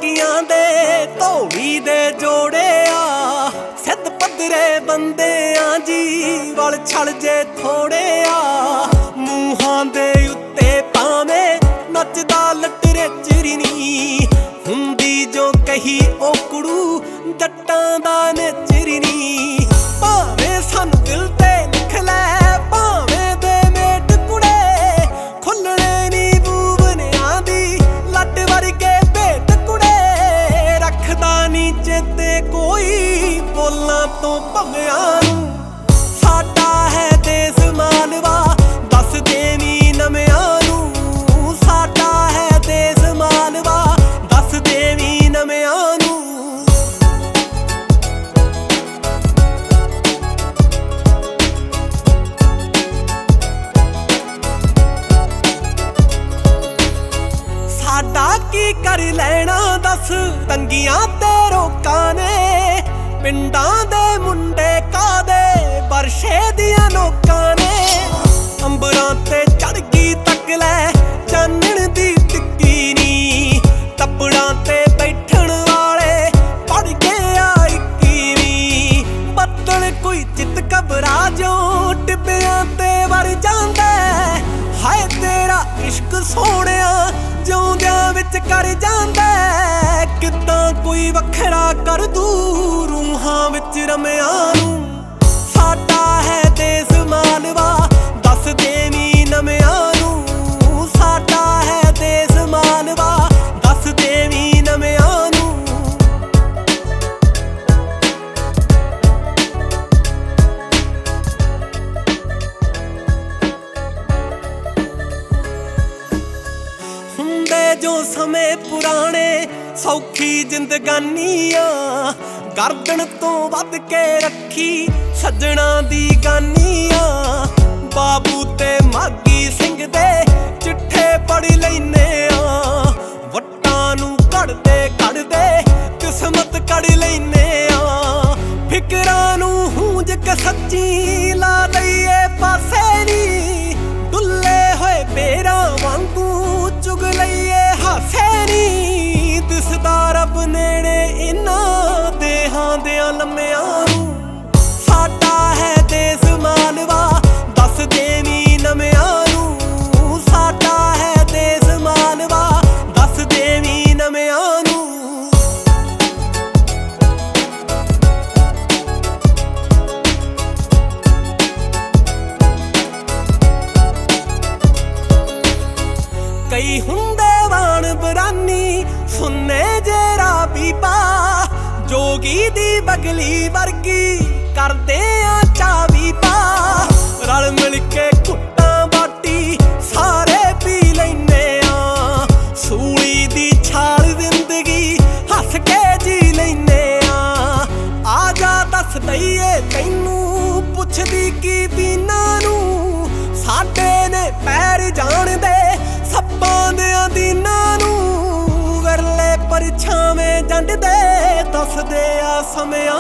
ਟਾਂਕਿਆਂ ਦੇ ਧੋੜੀ ਦੇ ਜੋੜੇ ਆ। ਸਿੱਧ ਪੱਧਰੇ ਬੰਦਿਆਂ ਜੀ ਵਲ ਛਲ ਜੇ ਥੋੜੇ ਆ। ਮੂੰਹਾਂ ਦੇ ਉੱਤੇ ਭਾਵੇਂ ਨੱਚਦਾ ਲਟਰੇ ਚਿਰਨੀ ਹੁੰਦੀ ਜੋ ਕਹੀ ਉਹ ਕੁੜੂ ਜੱਟਾਂ ਦਾ ਨਚਰਨੀ। ਭਾਵੇਂ ਸਾਨੂੰ ਦਿਲ ਤੇ ਲਿਖ ਲੈ ਭਾਵੇਂ ਦੇ ਮੇਟ ਕੁੜੇ ਖੁੱਲਣੇ ਨੀ ਬੂਬਨਿਆਂ ਦੀ ਲੱਟ ਵਰਗੇ ਭੇਟ ਕੁੜੇ। ਰੱਖਦਾ ਨੀ ਚੇਤੇ ਕੋਈ ਬੋਲਾਂ ਤੋਂ ਭਵਿਆਂ ਨੂੰ। ਸਾਡਾ ਹੈ ਦੇਸ ਮਾਲਵਾ ਦੱਸ ਦੇਵੀਂ ਨਵਿਆਂ ਨੂੰ। ਸਾਡਾ ਹੈ ਦੇਸ ਮਾਲਵਾ ਦੱਸ ਦੇਵੀਂ ਨਵਿਆਂ ਨੂੰ। ਸਾਡਾ ਕੀ ਕਰ ਲੈਣਾ ਦੱਸ ਤੰਗੀਆਂ ਤੇ ਰੋਕਾਂ ਨੇ। ਪਿੰਡਾਂ ਦੇ ਮੁੰਡੇ ਕਾਦੇ ਬਰਸ਼ੇ ਦੀਆਂ ਨੋਕਾਂ ਨੇ। ਅੰਬਰਾਂ ਤੇ ਚੜ ਗਈ ਤੱਕ ਲੈ ਚਾਨਣ ਦੀ ਟਿੱਕੀ ਨੀ। ਟੱਪੜਾਂ ਤੇ ਬੈਠਣ ਵਾਲੇ ਪੜ ਗਿਆ 21ਵੀਂ। ਬੱਦਲ ਕੋਈ ਚਿੱਤ ਘਬਰਾ ਜੋ ਟਿੱਬਿਆਂ ਤੇ ਵਰ ਜਾਂਦਾ। ਹਾਏ ਤੇਰਾ ਇਸ਼ਕ ਸੋਹਣਿਆ ਜਿਉਂਦਿਆਂ ਵਿੱਚ ਕਰ ਜਾਂਦਾ। ਕਿੱਦਾਂ ਕੋਈ ਵੱਖਰਾ ਕਰ ਦੂ ਰੂਹਾਂ ਵਿੱਚ ਰਮਿਆਂ ਨੂੰ। ਸਾਡਾ ਹੈ ਦੇਸ ਮਾਲਵਾ ਦੱਸ ਦੇਵੀਂ ਨਵਿਆਂ ਨੂੰ। ਸਾਡਾ ਹੈ ਦੇਸ ਮਾਲਵਾ ਦੱਸ ਦੇਵੀਂ ਨਵਿਆਂ ਨੂੰ। ਹੁੰਦੇ ਜੋ ਸਮੇਂ ਪੁਰਾਣੇ ਸੌਖੀ ਜ਼ਿੰਦਗਾਨੀਆਂ। ਗਰਦਨ ਤੋਂ ਵੱਧ ਕੇ ਰੱਖੀ ਸੱਜਣਾ ਦੀ ਗਾਨੀਆਂ। ਬਾਬੂ ਤੇ ਮਾਗੀ ਸਿੰਘ ਦੇ ਚਿੱਠੇ ਪੜ ਲੈਨੇ ਆ। ਵੱਟਾਂ ਨੂੰ ਘੜਦੇ ਘੜਦੇ ਕਿਸਮਤ ਕੜ ਲੈਨੇ ਆ। ਫਿਕਰਾਂ ਨੂੰ ਹੂੰਜ ਕੇ ਸੱਚੀ ਲਾ ਦਈਏ ਪਾਸੇ ਨੀ। ਡੁੱਲੇ ਹੋਏ ਬੇਰਾਂ ਵਾਂਗੂ ਚੁਗ ਲਈਏ ਹਾਸੇ ਨੀ। ਦਿਸਦਾ ਰੱਬ ਨੇੜੇ ਇਹਨਾਂ ਦੇਹਾਂ ਦਿਆਂ ਲੰਮਿਆਂ ਨੂੰ। ਸਾਡਾ ਹੈ ਦੇਸ ਮਾਲਵਾ ਦੱਸ ਦੇਵੀਂ ਨਵਿਆਂ ਨੂੰ। ਸਾਡਾ ਹੈ ਦੇਸ ਮਾਲਵਾ ਦੱਸ ਦੇਵੀਂ ਨਵਿਆਂ ਨੂੰ। ਕਈ ਹੁੰਦੇ ਵਾਣ ਬਰਾਨੀ ਸੁੰਨੇ ਜੇਰਾ ਬੀਬਾ। ਜੋਗੀ ਦੀ ਬਗਲੀ ਵਰਗੀ ਕਰਦੇ ਆ ਚਾਵੀ ਪਾ। ਰਲ ਮਿਲ ਕੇ ਘੁੱਟਾਂ ਬਾਟੀ ਸਾਰੇ ਪੀ ਲੈਨੇ ਆ। ਸੂਲੀ ਦੀ ਛਾਲ ਜ਼ਿੰਦਗੀ ਹੱਸ ਕੇ ਜੀ ਲੈਨੇ ਆ। ਆ ਜਾ ਦੱਸ ਦਈਏ ਤੈਨੂੰ ਪੁੱਛਦੀ ਕੀ ਪੀਨਾ ਨੂੰ। ਸਾਡੇ ਨੇ ਪੈਰ ਜਾਣਦੇ ਸੱਪਾਂ ਦਿਆਂ ਦੀਨਾਂ ਨੂੰ। ਵਿਰਲੇ ਪਰਛਾਵੇਂ ਜੰਡ ਦੇ ਦੱਸਦੇ ਆ ਸਮਿਆਂ